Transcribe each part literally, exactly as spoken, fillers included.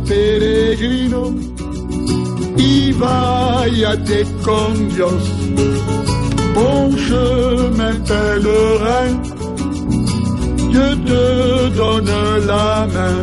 peregrino y váyate con Dios. Bon chemin pèlerin, Dieu te donne la main.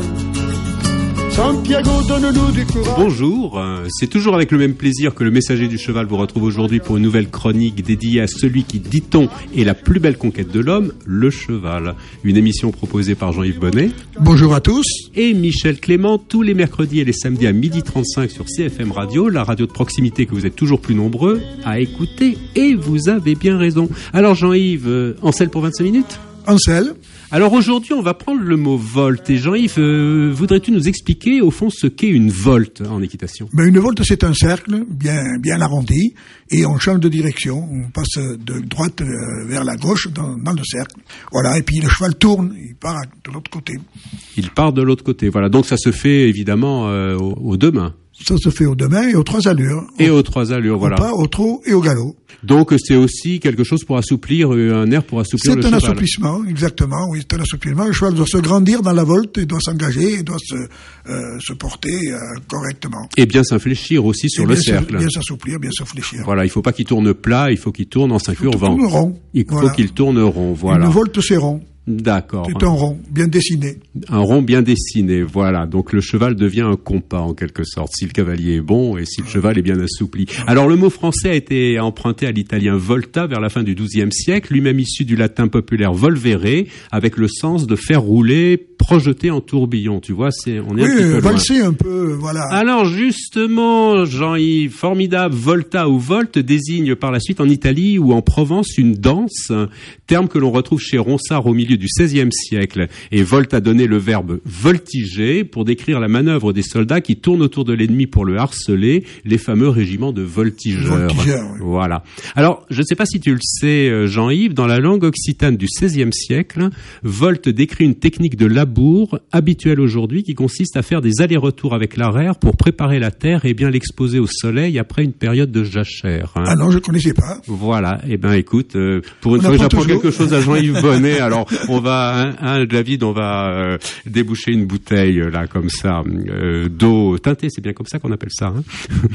Santiago, donne-nous du courage. Bonjour, c'est toujours avec le même plaisir que le Messager du Cheval vous retrouve aujourd'hui pour une nouvelle chronique dédiée à celui qui, dit-on, est la plus belle conquête de l'homme, le cheval. Une émission proposée par Jean-Yves Bonnet. Bonjour à tous. Et Michel Clément, tous les mercredis et les samedis à midi trente-cinq sur C F M Radio, la radio de proximité que vous êtes toujours plus nombreux à écouter, et vous avez bien raison. Alors Jean-Yves, euh, en selle pour vingt-cinq minutes ? En selle. Alors aujourd'hui, on va prendre le mot volte. Et Jean-Yves, euh, voudrais-tu nous expliquer au fond ce qu'est une volte en équitation ? Ben, une volte, c'est un cercle bien bien arrondi et on change de direction. On passe de droite vers la gauche dans, dans le cercle. Voilà, et puis le cheval tourne, il part de l'autre côté. Il part de l'autre côté, voilà. Donc ça se fait évidemment euh, aux, aux deux mains. Ça se fait aux deux mains et aux trois allures. Et au, aux trois allures, voilà. Au pas, au trot et au galop. Donc c'est aussi quelque chose pour assouplir, un air pour assouplir c'est le cheval. C'est un cheval. assouplissement, exactement, oui, c'est un assouplissement. Le cheval doit se grandir dans la volte, il doit s'engager, il doit se, euh, se porter euh, correctement. Et bien s'infléchir aussi sur et le bien cercle. Bien s'assouplir, bien se fléchir. Voilà, il faut pas qu'il tourne plat, il faut qu'il tourne en s'incurvant. Il faut qu'il tourne rond. Il faut voilà. qu'il tourne rond, voilà. Une volte, c'est rond. D'accord. C'est un rond, bien dessiné. Un rond bien dessiné, voilà. Donc le cheval devient un compas en quelque sorte, si le cavalier est bon et si le cheval est bien assoupli. Alors le mot français a été emprunté à l'italien volta vers la fin du douzième siècle, lui-même issu du latin populaire volvere, avec le sens de faire rouler, projeter en tourbillon. Tu vois, c'est on est oui, un petit peu loin. valser un peu, voilà. Alors justement, Jean-Yves, formidable, volta ou volte désigne par la suite en Italie ou en Provence une danse, terme que l'on retrouve chez Ronsard au milieu du seizième siècle. Et volte a donné le verbe voltiger pour décrire la manœuvre des soldats qui tournent autour de l'ennemi pour le harceler, les fameux régiments de voltigeurs. Voltigeurs, oui. Voilà. Alors, je ne sais pas si tu le sais, Jean-Yves, dans la langue occitane du seizième siècle, volte décrit une technique de labour habituelle aujourd'hui qui consiste à faire des allers-retours avec l'arrière pour préparer la terre et bien l'exposer au soleil après une période de jachère. Hein. Ah non, je connaissais pas. Voilà. Eh ben, écoute, euh, pour une on fois que j'apprends toujours. quelque chose à Jean-Yves Bonnet, alors on va, hein, hein, David, on va euh, déboucher une bouteille là comme ça euh, d'eau teintée, c'est bien comme ça qu'on appelle ça. Hein.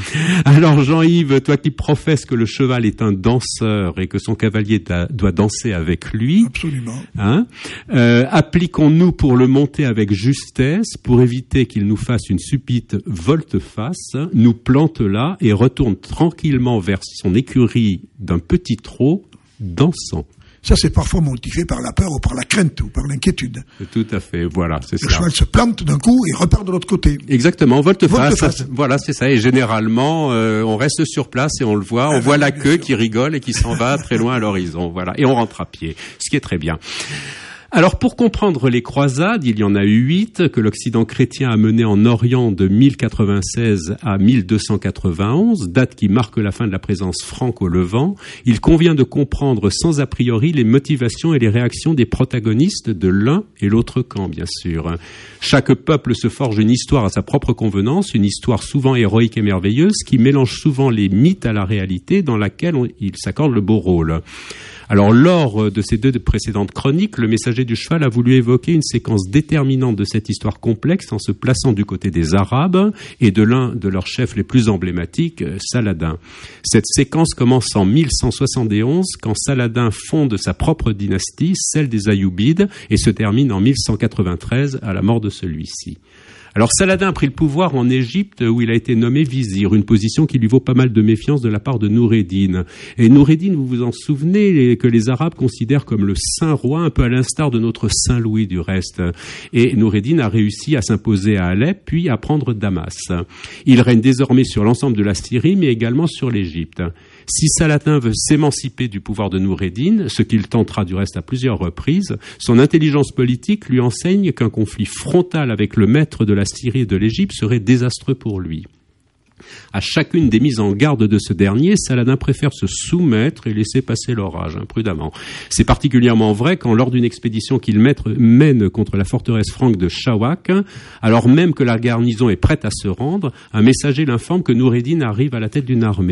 Alors Jean-Yves, toi qui professes que le cheval est un danseur et que son cavalier da- doit danser avec lui, absolument. Hein, euh, appliquons-nous pour le monter avec justesse, pour éviter qu'il nous fasse une subite volte-face, nous plante là et retourne tranquillement vers son écurie d'un petit trot dansant. Ça, c'est parfois motivé par la peur ou par la crainte ou par l'inquiétude. Tout à fait, voilà, c'est le ça. Le cheval se plante d'un coup et repart de l'autre côté. Exactement, volte-face, volte-face. Voilà, c'est ça. Et généralement, euh, on reste sur place et on le voit, on ah, voit la queue sûr. Qui rigole et qui s'en va très loin à l'horizon, voilà. Et on rentre à pied, ce qui est très bien. Alors, pour comprendre les croisades, il y en a eu huit que l'Occident chrétien a menées en Orient de mille quatre-vingt-seize à mille deux cent quatre-vingt-onze, date qui marque la fin de la présence franque au Levant. Il convient de comprendre sans a priori les motivations et les réactions des protagonistes de l'un et l'autre camp, bien sûr. Chaque peuple se forge une histoire à sa propre convenance, une histoire souvent héroïque et merveilleuse qui mélange souvent les mythes à la réalité dans laquelle on, il s'accorde le beau rôle. Alors, lors de ces deux précédentes chroniques, le Messager du Cheval a voulu évoquer une séquence déterminante de cette histoire complexe en se plaçant du côté des Arabes et de l'un de leurs chefs les plus emblématiques, Saladin. Cette séquence commence en mille cent soixante et onze, quand Saladin fonde sa propre dynastie, celle des Ayyoubides, et se termine en mille cent quatre-vingt-treize à la mort de celui-ci. Alors Saladin a pris le pouvoir en Égypte où il a été nommé vizir, une position qui lui vaut pas mal de méfiance de la part de Noureddin. Et Noureddin, vous vous en souvenez, que les Arabes considèrent comme le saint roi, un peu à l'instar de notre saint Louis du reste. Et Noureddin a réussi à s'imposer à Alep, puis à prendre Damas. Il règne désormais sur l'ensemble de la Syrie, mais également sur l'Égypte. Si Saladin veut s'émanciper du pouvoir de Noureddin, ce qu'il tentera du reste à plusieurs reprises, son intelligence politique lui enseigne qu'un conflit frontal avec le maître de la Syrie et de l'Égypte serait désastreux pour lui. À chacune des mises en garde de ce dernier, Saladin préfère se soumettre et laisser passer l'orage, imprudemment. C'est particulièrement vrai quand, lors d'une expédition qu'il mène contre la forteresse franque de Shawak, alors même que la garnison est prête à se rendre, un messager l'informe que Noureddin arrive à la tête d'une armée.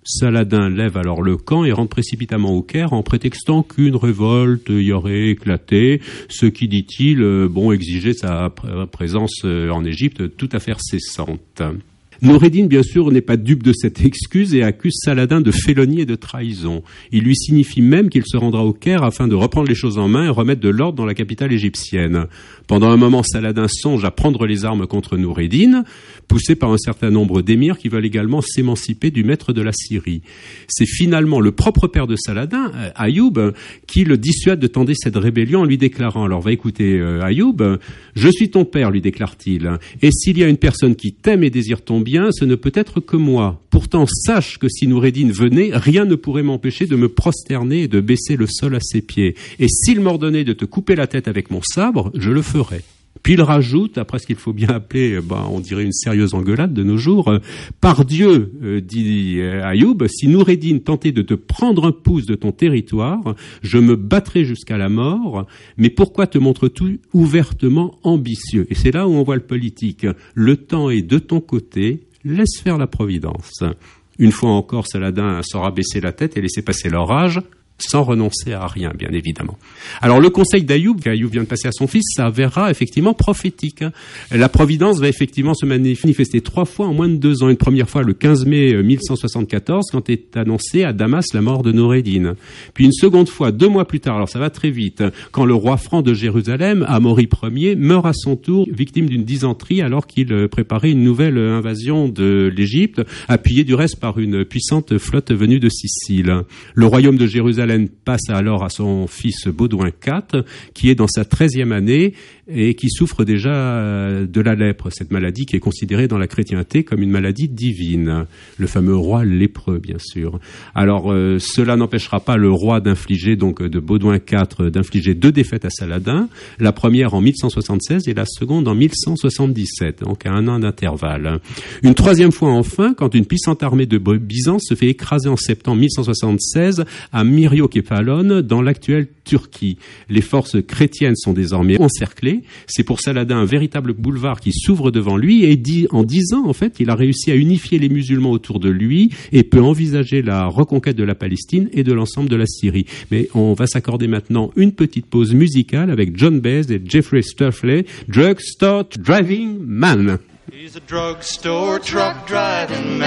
Saladin lève alors le camp et rentre précipitamment au Caire en prétextant qu'une révolte y aurait éclaté, ce qui, dit-il, bon, exigeait sa présence en Égypte tout à fait cessante. Noureddin, bien sûr, n'est pas dupe de cette excuse et accuse Saladin de félonie et de trahison. Il lui signifie même qu'il se rendra au Caire afin de reprendre les choses en main et remettre de l'ordre dans la capitale égyptienne. Pendant un moment, Saladin songe à prendre les armes contre Noureddin, poussé par un certain nombre d'émirs qui veulent également s'émanciper du maître de la Syrie. C'est finalement le propre père de Saladin, Ayoub, qui le dissuade de tenter cette rébellion en lui déclarant, alors va écouter euh, Ayoub, je suis ton père, lui déclare-t-il, et s'il y a une personne qui t'aime et désire ton bien, ce ne peut être que moi. Pourtant, sache que si Noureddin venait, rien ne pourrait m'empêcher de me prosterner et de baisser le sol à ses pieds. Et s'il m'ordonnait de te couper la tête avec mon sabre, je le ferais. Puis il rajoute, après ce qu'il faut bien appeler, ben, on dirait une sérieuse engueulade de nos jours, euh, par Dieu, euh, dit euh, Ayoub, si Noureddin tentait de te prendre un pouce de ton territoire, je me battrais jusqu'à la mort, mais pourquoi te montres-tu ouvertement ambitieux? Et c'est là où on voit le politique. Le temps est de ton côté, laisse faire la providence. Une fois encore, Saladin saura baisser la tête et laisser passer l'orage, sans renoncer à rien, bien évidemment. Alors, le conseil d'Ayoub, qu'Ayoub vient de passer à son fils, s'avérera effectivement prophétique. La providence va effectivement se manifester trois fois en moins de deux ans. Une première fois le quinze mai mille cent soixante-quatorze, quand est annoncée à Damas la mort de Noureddin. Puis une seconde fois, deux mois plus tard, alors ça va très vite, quand le roi franc de Jérusalem, Amaury Ier, meurt à son tour, victime d'une dysenterie, alors qu'il préparait une nouvelle invasion de l'Égypte, appuyé du reste par une puissante flotte venue de Sicile. Le royaume de Jérusalem passe alors à son fils Baudouin quatre, qui est dans sa treizième année et qui souffre déjà de la lèpre, cette maladie qui est considérée dans la chrétienté comme une maladie divine. Le fameux roi lépreux, bien sûr. Alors, euh, cela n'empêchera pas le roi d'infliger, donc de Baudouin quatre, d'infliger deux défaites à Saladin, la première en mille cent soixante-seize et la seconde en mille cent soixante-dix-sept, donc à un an d'intervalle. Une troisième fois enfin, quand une puissante armée de Byzance se fait écraser en septembre mille cent soixante-seize à Myriokephalon, dans l'actuelle Turquie. Les forces chrétiennes sont désormais encerclées. C'est pour Saladin un véritable boulevard qui s'ouvre devant lui et dit, en dix ans, en fait, il a réussi à unifier les musulmans autour de lui et peut envisager la reconquête de la Palestine et de l'ensemble de la Syrie. Mais on va s'accorder maintenant une petite pause musicale avec John Baez et Jeffrey Stoffley, Drugstore Driving Man. He's a drugstore truck driving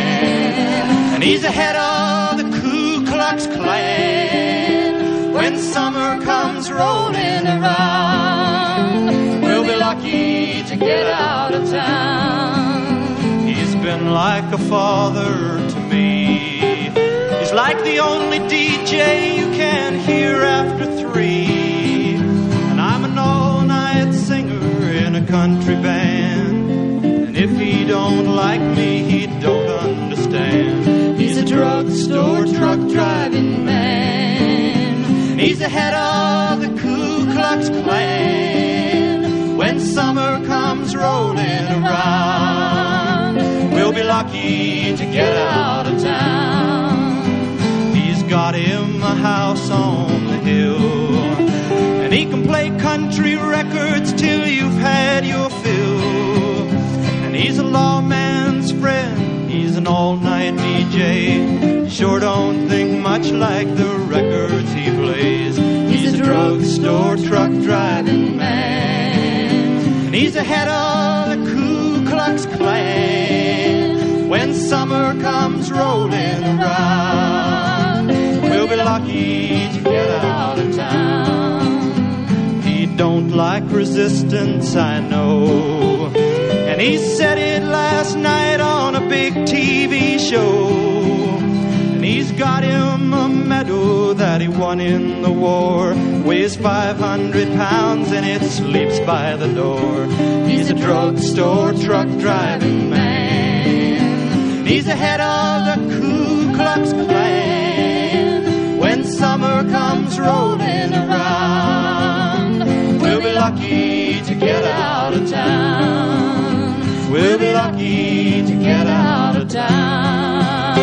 man, and he's the head of the Ku Klux Klan. When summer comes rolling around, we'll be lucky to get out of town. He's been like a father to me. He's like the only D J you can hear after three. And I'm an all-night singer in a country band. If he don't like me, he don't understand. He's a drugstore truck driving man. He's the head of the Ku Klux Klan. When summer comes rolling around, we'll be lucky to get out of town. He's got him a house on the hill, and he can play country records till you've had your fill. He's a lawman's friend, he's an all-night D J. Sure don't think much like the records he plays. He's a drugstore truck driving man, and he's the head of the Ku Klux Klan. When summer comes rolling around, we'll be lucky to get out of town. He don't like resistance, I know, and he said it last night on a big T V show. And he's got him a medal that he won in the war. Weighs five hundred pounds and it sleeps by the door. He's a drugstore truck driving man. He's the head of the Ku Klux Klan. When summer comes rolling around, we'll be lucky to get out of town. We'll be lucky to get out of town.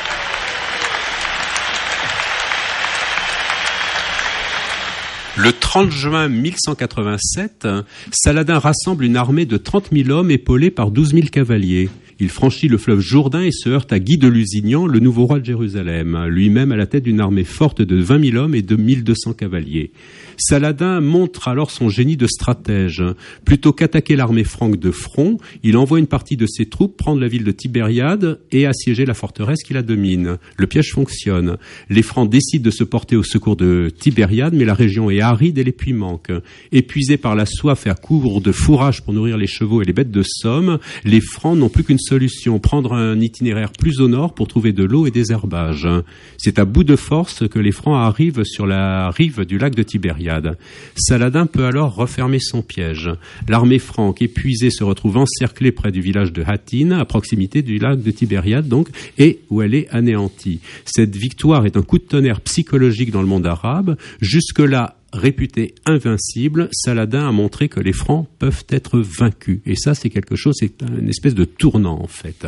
Le trente juin mille cent quatre-vingt-sept, Saladin rassemble une armée de trente mille hommes épaulés par douze mille cavaliers. Il franchit le fleuve Jourdain et se heurte à Guy de Lusignan, le nouveau roi de Jérusalem, lui-même à la tête d'une armée forte de vingt mille hommes et de mille deux cents cavaliers. Saladin montre alors son génie de stratège. Plutôt qu'attaquer l'armée franque de front, il envoie une partie de ses troupes prendre la ville de Tibériade et assiéger la forteresse qui la domine. Le piège fonctionne. Les Francs décident de se porter au secours de Tibériade, mais la région est aride et les puits manquent. Épuisés par la soif et à court de fourrage pour nourrir les chevaux et les bêtes de somme, les Francs n'ont plus qu'une solution, prendre un itinéraire plus au nord pour trouver de l'eau et des herbages. C'est à bout de force que les Francs arrivent sur la rive du lac de Tibériade. Saladin peut alors refermer son piège. L'armée franque épuisée se retrouve encerclée près du village de Hattin, à proximité du lac de Tibériade donc, et où elle est anéantie. Cette victoire est un coup de tonnerre psychologique dans le monde arabe. Jusque-là, réputé invincible, Saladin a montré que les Francs peuvent être vaincus. Et ça, c'est quelque chose, c'est une espèce de tournant, en fait.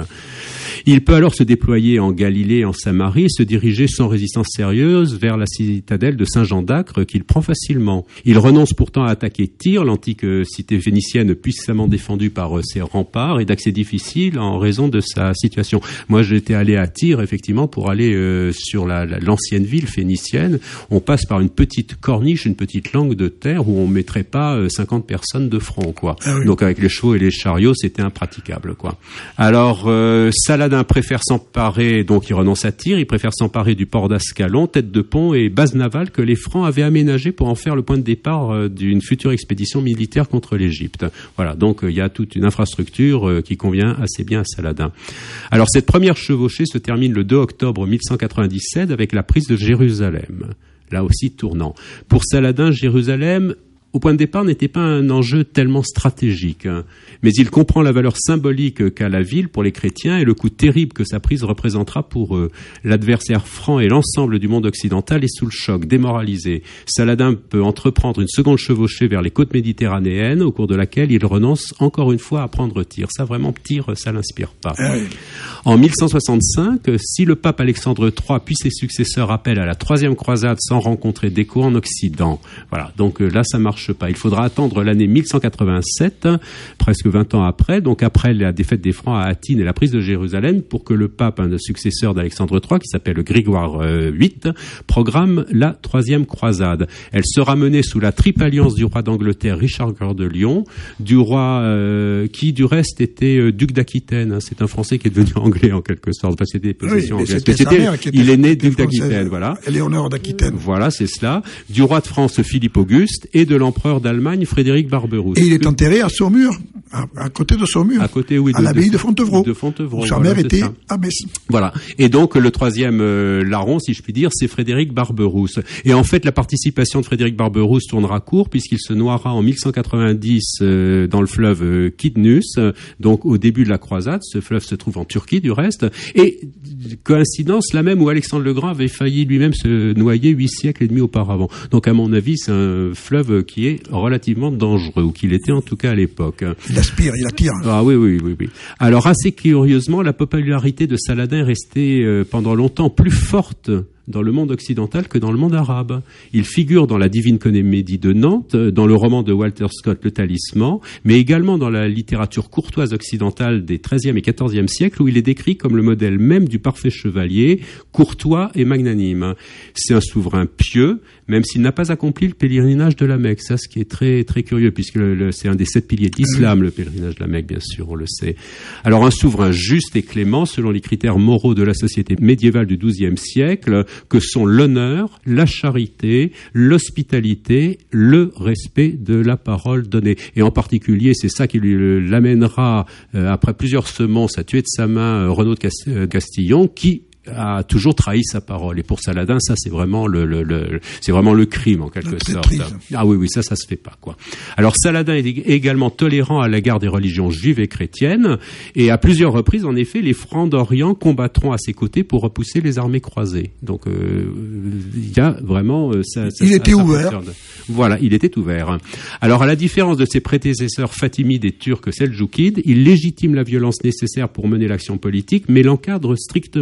Il peut alors se déployer en Galilée et en Samarie et se diriger sans résistance sérieuse vers la citadelle de Saint-Jean d'Acre qu'il prend facilement. Il renonce pourtant à attaquer Tyr, l'antique cité phénicienne puissamment défendue par ses remparts et d'accès difficile en raison de sa situation. Moi, j'étais allé à Tyr, effectivement, pour aller euh, sur la, la, l'ancienne ville phénicienne. On passe par une petite corniche, une petite langue de terre où on ne mettrait pas euh, cinquante personnes de front, quoi. Ah oui. Donc avec les chevaux et les chariots, c'était impraticable, quoi. Alors, euh, Saladin préfère s'emparer, donc il renonce à Tyr, il préfère s'emparer du port d'Ascalon, tête de pont et base navale que les Francs avaient aménagé pour en faire le point de départ euh, d'une future expédition militaire contre l'Égypte. Voilà, donc euh, il y a toute une infrastructure euh, qui convient assez bien à Saladin. Alors cette première chevauchée se termine le deux octobre mille cent quatre-vingt-dix-sept avec la prise de Jérusalem. Là aussi tournant. Pour Saladin, Jérusalem, au point de départ, n'était pas un enjeu tellement stratégique, hein. Mais il comprend la valeur symbolique qu'a la ville pour les chrétiens et le coût terrible que sa prise représentera pour eux. L'adversaire franc et l'ensemble du monde occidental est sous le choc, démoralisé. Saladin peut entreprendre une seconde chevauchée vers les côtes méditerranéennes, au cours de laquelle il renonce encore une fois à prendre Tyr. Ça, vraiment, Tyr, ça l'inspire pas. Ah oui. En mille cent soixante-cinq, si le pape Alexandre trois puis ses successeurs appellent à la troisième croisade sans rencontrer d'écho en Occident. Voilà, donc là, ça marche pas. Il faudra attendre l'année mille cent quatre-vingt-sept, presque vingt ans après, donc après la défaite des Francs à Hattin et la prise de Jérusalem, pour que le pape, un successeur d'Alexandre trois, qui s'appelle Grégoire huit, programme la troisième croisade. Elle sera menée sous la triple alliance du roi d'Angleterre Richard Cœur de Lion, du roi euh, qui du reste était euh, duc d'Aquitaine. Hein. C'est un Français qui est devenu anglais en quelque sorte. Enfin, c'était des possessions oui, anglaises. C'était, c'était, il est né duc d'Aquitaine, voilà. Éléonore d'Aquitaine. Voilà, c'est cela. Du roi de France Philippe Auguste et de l'empereur d'Allemagne Frédéric Barberousse. Et il est enterré à Saumur, à, à côté de Saumur, à côté, oui, de, à l'abbaye de, de Fontevraud, de Fontevraud. Sa voilà, mère était abbesse. Voilà. Et donc le troisième euh, larron, si je puis dire, c'est Frédéric Barberousse. Et en fait, la participation de Frédéric Barberousse tournera court puisqu'il se noiera en mille cent quatre-vingt-dix euh, dans le fleuve euh, Kidnus, euh, donc au début de la croisade. Ce fleuve se trouve en Turquie, du reste. Et coïncidence, la même où Alexandre le Grand avait failli lui-même se noyer huit siècles et demi auparavant. Donc à mon avis, c'est un fleuve qui est relativement dangereux, ou qu'il était en tout cas à l'époque. Il aspire, il attire. Ah oui, oui, oui, oui. Alors assez curieusement, la popularité de Saladin est restée euh, pendant longtemps plus forte dans le monde occidental que dans le monde arabe. Il figure dans la Divine Comédie de Nantes, dans le roman de Walter Scott, Le Talisman, mais également dans la littérature courtoise occidentale des treizième et quatorzième siècles, où il est décrit comme le modèle même du parfait chevalier, courtois et magnanime. C'est un souverain pieux, même s'il n'a pas accompli le pèlerinage de la Mecque. Ça, ce qui est très très curieux, puisque le, le, c'est un des sept piliers d'islam, le pèlerinage de la Mecque, bien sûr, on le sait. Alors, un souverain juste et clément, selon les critères moraux de la société médiévale du douzième siècle, que sont l'honneur, la charité, l'hospitalité, le respect de la parole donnée. Et en particulier, c'est ça qui lui l'amènera, euh, après plusieurs semonces, à tuer de sa main euh, Renaud de Castillon, qui a toujours trahi sa parole. Et pour Saladin, ça, c'est vraiment le, le, le c'est vraiment le crime, en quelque sorte. Ah oui, oui, ça, ça se fait pas, quoi. Alors, Saladin est également tolérant à l'égard des religions juives et chrétiennes, et à plusieurs reprises, en effet, les Francs d'Orient combattront à ses côtés pour repousser les armées croisées. Donc, euh, il y a vraiment, euh, ça, ça, il ça, était ça ouvert. Fonctionne. Voilà, il était ouvert. Alors, à la différence de ses prédécesseurs fatimides et turcs seldjoukides, il légitime la violence nécessaire pour mener l'action politique, mais l'encadre strictement.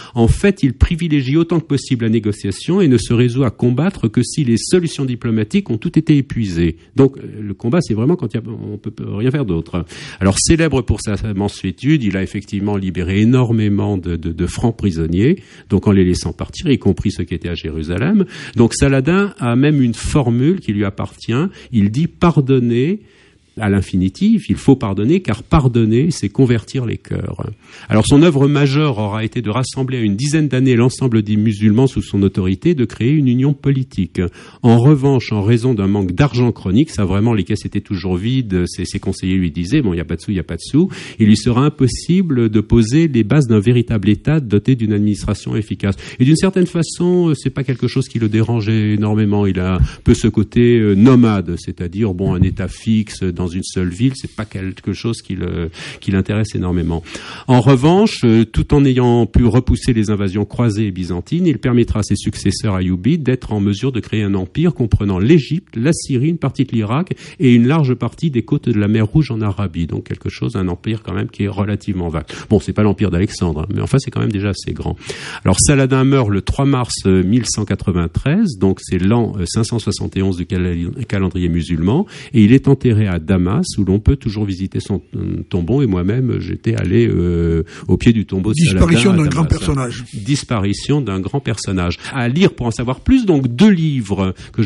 En fait, il privilégie autant que possible la négociation et ne se résout à combattre que si les solutions diplomatiques ont toutes été épuisées. Donc, le combat, c'est vraiment quand il y a, on peut rien faire d'autre. Alors, célèbre pour sa mansuétude, il a effectivement libéré énormément de, de, de francs prisonniers, donc en les laissant partir, y compris ceux qui étaient à Jérusalem. Donc, Saladin a même une formule qui lui appartient. Il dit pardonner à l'infinitif, il faut pardonner, car pardonner, c'est convertir les cœurs. Alors son œuvre majeure aura été de rassembler à une dizaine d'années l'ensemble des musulmans sous son autorité, de créer une union politique. En revanche, en raison d'un manque d'argent chronique, ça vraiment, les caisses étaient toujours vides, ses, ses conseillers lui disaient, bon, il n'y a pas de sous, il n'y a pas de sous, il lui sera impossible de poser les bases d'un véritable État doté d'une administration efficace. Et d'une certaine façon, c'est pas quelque chose qui le dérangeait énormément. Il a un peu ce côté euh, nomade, c'est-à-dire, bon, un État fixe dans dans une seule ville, c'est pas quelque chose qui, le, qui l'intéresse énormément. En revanche, euh, tout en ayant pu repousser les invasions croisées et byzantines, il permettra à ses successeurs ayyoubides d'être en mesure de créer un empire comprenant l'Égypte, la Syrie, une partie de l'Irak et une large partie des côtes de la mer Rouge en Arabie. Donc quelque chose, un empire quand même qui est relativement vague. Bon, c'est pas l'empire d'Alexandre, hein, mais enfin c'est quand même déjà assez grand. Alors Saladin meurt le trois mars mille cent quatre-vingt-treize, donc c'est l'an cinq cent soixante et onze du calendrier musulman, et il est enterré à Damas, où l'on peut toujours visiter son tombeau, et moi-même j'étais allé euh, au pied du tombeau de Disparition Saladin. Disparition d'un grand personnage. Disparition d'un grand personnage. À lire pour en savoir plus, donc deux livres que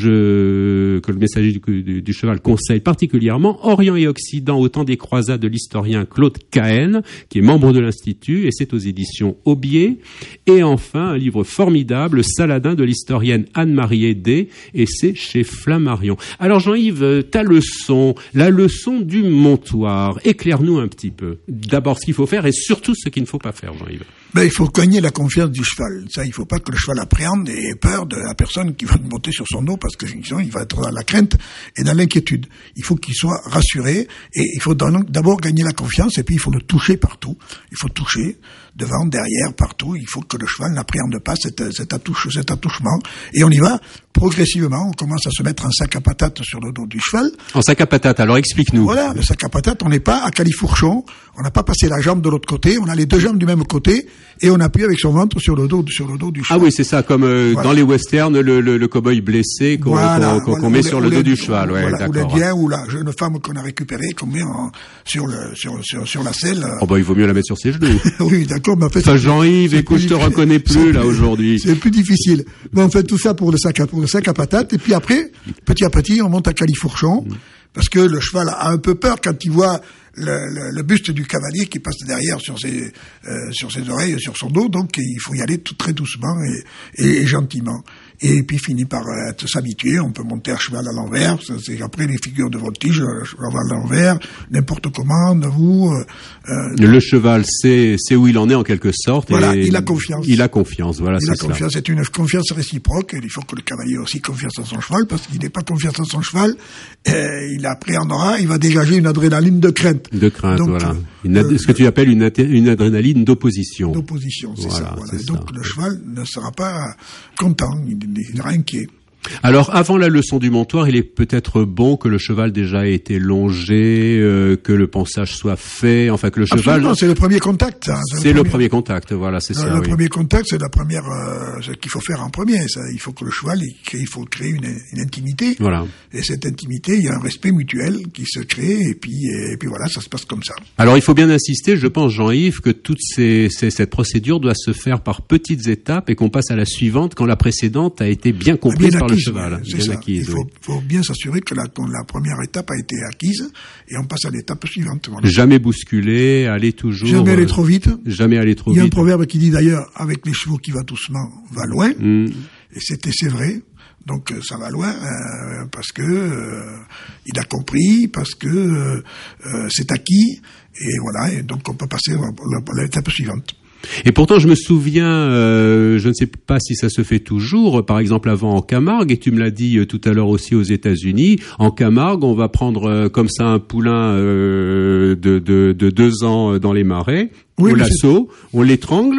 je que le messager du, du, du cheval conseille particulièrement, Orient et Occident au temps des croisades de l'historien Claude Cahen, qui est membre de l'Institut, et c'est aux éditions Aubier. Et enfin, un livre formidable, Saladin, de l'historienne Anne-Marie Aidé, et c'est chez Flammarion. Alors Jean-Yves, ta leçon, la leçon du montoir, éclaire-nous un petit peu. D'abord ce qu'il faut faire et surtout ce qu'il ne faut pas faire, Jean-Yves. Ben, il faut gagner la confiance du cheval. Ça, il faut pas que le cheval appréhende et ait peur de la personne qui va monter sur son dos, parce que sinon il va être dans la crainte et dans l'inquiétude. Il faut qu'il soit rassuré, et il faut d'abord gagner la confiance, et puis il faut le toucher partout. Il faut toucher devant, derrière, partout. Il faut que le cheval n'appréhende pas cet, cet, attouche, cet attouchement. Et on y va progressivement. On commence à se mettre un sac à patates sur le dos du cheval. En sac à patates, alors explique-nous. Voilà, le sac à patates, on n'est pas à califourchon. On n'a pas passé la jambe de l'autre côté. On a les deux jambes du même côté, et on appuie avec son ventre sur le dos, sur le dos du cheval. Ah oui, c'est ça, comme euh, voilà. Dans les westerns, le, le, le cow-boy blessé qu'on, voilà, qu'on, qu'on voilà, met ou sur les, le dos les, du cheval. Ouais, voilà, d'accord. Ou les biens, ou la jeune femme qu'on a récupérée, qu'on met en, sur, le, sur, sur, sur la selle. Oh bah, il vaut mieux la mettre sur ses genoux. Oui, d'accord, mais en fait... Enfin, Jean-Yves, écoute, je te reconnais plus, là, aujourd'hui. C'est plus difficile. Mais on fait tout ça pour le sac à, pour le sac à patates, et puis après, petit à petit, on monte à califourchon, mmh. parce que le cheval a un peu peur quand il voit le, le, le buste du cavalier qui passe derrière sur ses, euh, sur ses oreilles, sur son dos, donc il faut y aller tout très doucement et, et, et gentiment. Et puis finit par euh, s'habituer, on peut monter à cheval à l'envers, c'est après les figures de voltige, cheval à l'envers, n'importe comment, vous... Euh, euh, le cheval sait, sait où il en est en quelque sorte. Voilà, et il a confiance. Il a confiance, voilà, il c'est a ça. Confiance, c'est une confiance réciproque, et il faut que le cavalier ait aussi confiance en son cheval, parce qu'il n'est pas confiance en son cheval, euh, il appréhendera, il va dégager une adrénaline de crainte. De crainte, donc, voilà. Une ad- euh, ce que tu appelles une, ad- une adrénaline d'opposition. D'opposition, c'est voilà, ça. Voilà. C'est donc ça. le cheval ne sera pas content, il, il sera inquiet. Alors, avant la leçon du montoir, il est peut-être bon que le cheval déjà ait été longé, euh, que le pansage soit fait, enfin que le Absolument, cheval... c'est le premier contact. Ça. C'est, c'est le, premier... le premier contact, voilà, c'est le, ça. Le oui. premier contact, c'est la première, euh, ce qu'il faut faire en premier. Ça. Il faut que le cheval, il, crée, il faut créer une, une intimité. Voilà. Et cette intimité, il y a un respect mutuel qui se crée, et puis, et, et puis voilà, ça se passe comme ça. Alors, il faut bien insister, je pense, Jean-Yves, que toute ces, ces, cette procédure doit se faire par petites étapes et qu'on passe à la suivante quand la précédente a été bien comprise bien par acquise, le cheval. C'est bien ça. Acquise, il faut, oui. faut bien s'assurer que la, la première étape a été acquise, et on passe à l'étape suivante. Voilà. Jamais bousculer, aller toujours... Jamais aller trop vite. Jamais aller trop vite. Il y a vite. un proverbe qui dit d'ailleurs, avec les chevaux qui va doucement, va loin. Mm. Et c'était, c'est vrai. Donc ça va loin euh, parce que euh, il a compris, parce que euh, c'est acquis, et voilà. Et donc on peut passer à l'étape suivante. Et pourtant, je me souviens, euh, je ne sais pas si ça se fait toujours, par exemple avant en Camargue, et tu me l'as dit euh, tout à l'heure aussi aux États-Unis, en Camargue, on va prendre euh, comme ça un poulain euh, de, de, de deux ans dans les marais, oui, on l'assaut, on l'étrangle,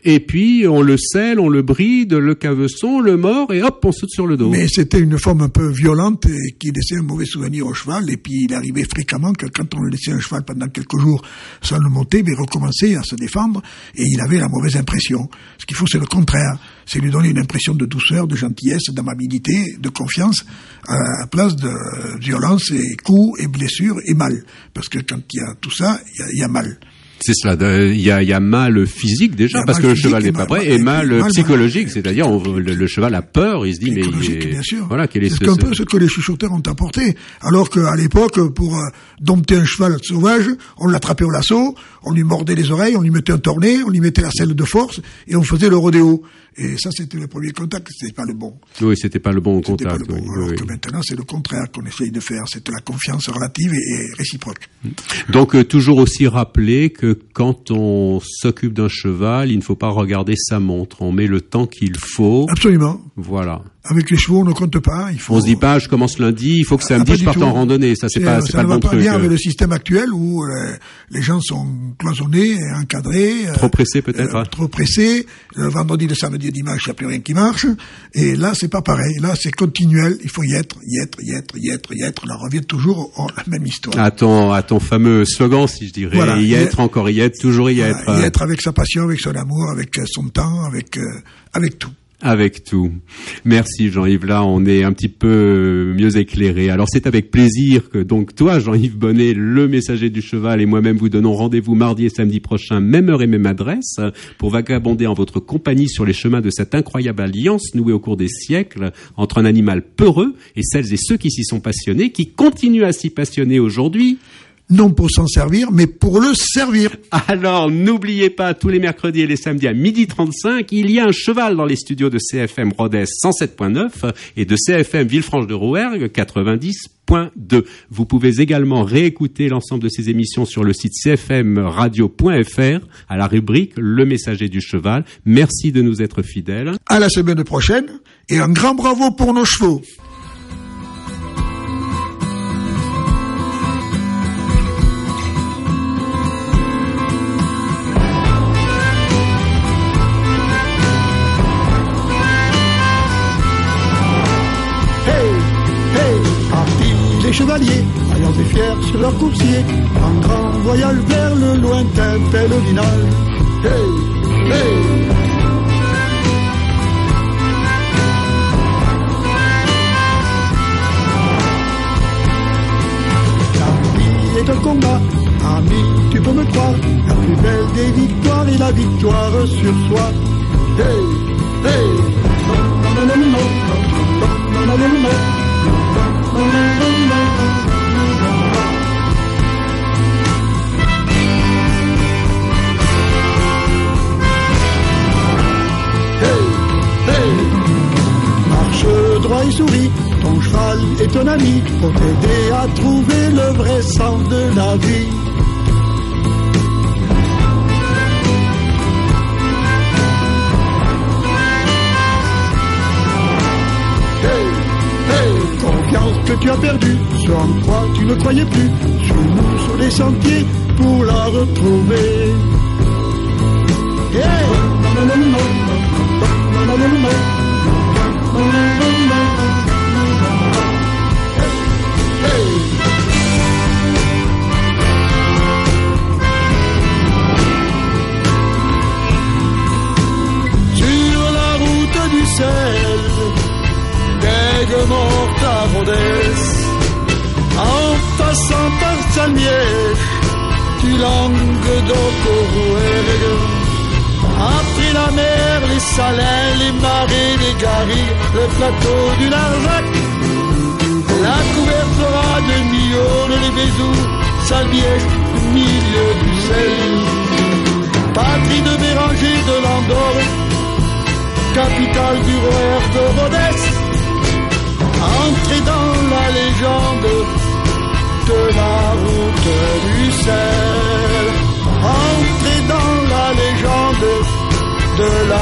et puis on le selle, on le bride, le caveçon, le mord, et hop, on saute sur le dos. Mais c'était une forme un peu violente et qui laissait un mauvais souvenir au cheval. Et puis il arrivait fréquemment que quand on le laissait un cheval pendant quelques jours sans le monter, il recommençait à se défendre et il avait la mauvaise impression. Ce qu'il faut, c'est le contraire. C'est lui donner une impression de douceur, de gentillesse, d'amabilité, de confiance, à la place de violence et coups et blessures et mal. Parce que quand il y a tout ça, il y a, il y a mal. C'est cela. Il y a, il y a mal physique déjà parce que le cheval n'est pas prêt, et mal, mal psychologique, mal, c'est-à-dire on, le, le cheval a peur, il se dit mais il est, bien sûr. Voilà, quel est c'est ce, un peu ce que les chuchoteurs ont apporté. Alors qu'à l'époque, pour euh, dompter un cheval sauvage, on l'attrapait au lasso, on lui mordait les oreilles, on lui mettait un tornet, on lui mettait la selle de force et on faisait le rodéo. Et ça, c'était le premier contact, c'était pas le bon. Oui, c'était pas le bon c'était contact. Pas le bon. Oui, Alors oui. que maintenant, c'est le contraire qu'on essaye de faire. C'est la confiance relative et, et réciproque. Donc, euh, toujours aussi rappeler que quand on s'occupe d'un cheval, il ne faut pas regarder sa montre. On met le temps qu'il faut. Absolument. Voilà. Avec les chevaux, on ne compte pas. Il faut... On se dit pas, je commence lundi, il faut que samedi ah, je parte en randonnée. Ça, c'est, c'est pas, c'est ça pas ne le va bon pas truc. bien avec le système actuel où euh, les gens sont cloisonnés, encadrés. Trop euh, pressés peut-être. Euh, hein. Trop pressés. Le vendredi, le samedi, le dimanche, il n'y a plus rien qui marche. Et là, c'est pas pareil. Là, c'est continuel. Il faut y être, y être, y être, y être, y être. On revient toujours à la même histoire. À ton, à ton fameux slogan, si je dirais. Voilà, y, y être, être, encore y être, toujours y voilà, être. Y être avec sa passion, avec son amour, avec son temps, avec, euh, avec tout. Avec tout. Merci Jean-Yves. Là, on est un petit peu mieux éclairé. Alors, c'est avec plaisir que donc toi, Jean-Yves Bonnet, le messager du cheval, et moi-même vous donnons rendez-vous mardi et samedi prochain, même heure et même adresse, pour vagabonder en votre compagnie sur les chemins de cette incroyable alliance nouée au cours des siècles entre un animal peureux et celles et ceux qui s'y sont passionnés, qui continuent à s'y passionner aujourd'hui. Non pour s'en servir, mais pour le servir. Alors, n'oubliez pas, tous les mercredis et les samedis à midi trente-cinq, il y a un cheval dans les studios de C F M Rodez cent sept point neuf et de C F M Villefranche-de-Rouergue quatre-vingt-dix point deux. Vous pouvez également réécouter l'ensemble de ces émissions sur le site c f m radio point f r à la rubrique Le Messager du Cheval. Merci de nous être fidèles. À la semaine prochaine et un grand bravo pour nos chevaux. Les chevaliers, ayant et fiers sur leur coursier, en grand voyage vers le lointain pèlerinage. Hey, hey. La vie est un combat, ami, tu peux me croire, la plus belle des victoires est la victoire sur soi. Hey, hey. Non, non, non, non, non, non, non, non, non, non. Marche droit et souris, ton cheval est ton ami pour t'aider à trouver le vrai sens de la vie. Que tu as perdu, ce en quoi tu ne croyais plus, suis-nous sur les sentiers pour la retrouver. Yeah. Sur la route du sel, d'Aigues Mortes à Rodez, en passant par Salmiège, du Languedoc au Rouergue. Après la mer, les salins, les marais, les garrigues, le plateau du Larzac, la couverture de Millonne, les Bézoux, Salmiège, au milieu du sel. Patrie de Béranger, de Landore, capitale du Rouergue, Rodez. Entrez dans la légende de la route du sel. Entrez dans la légende de la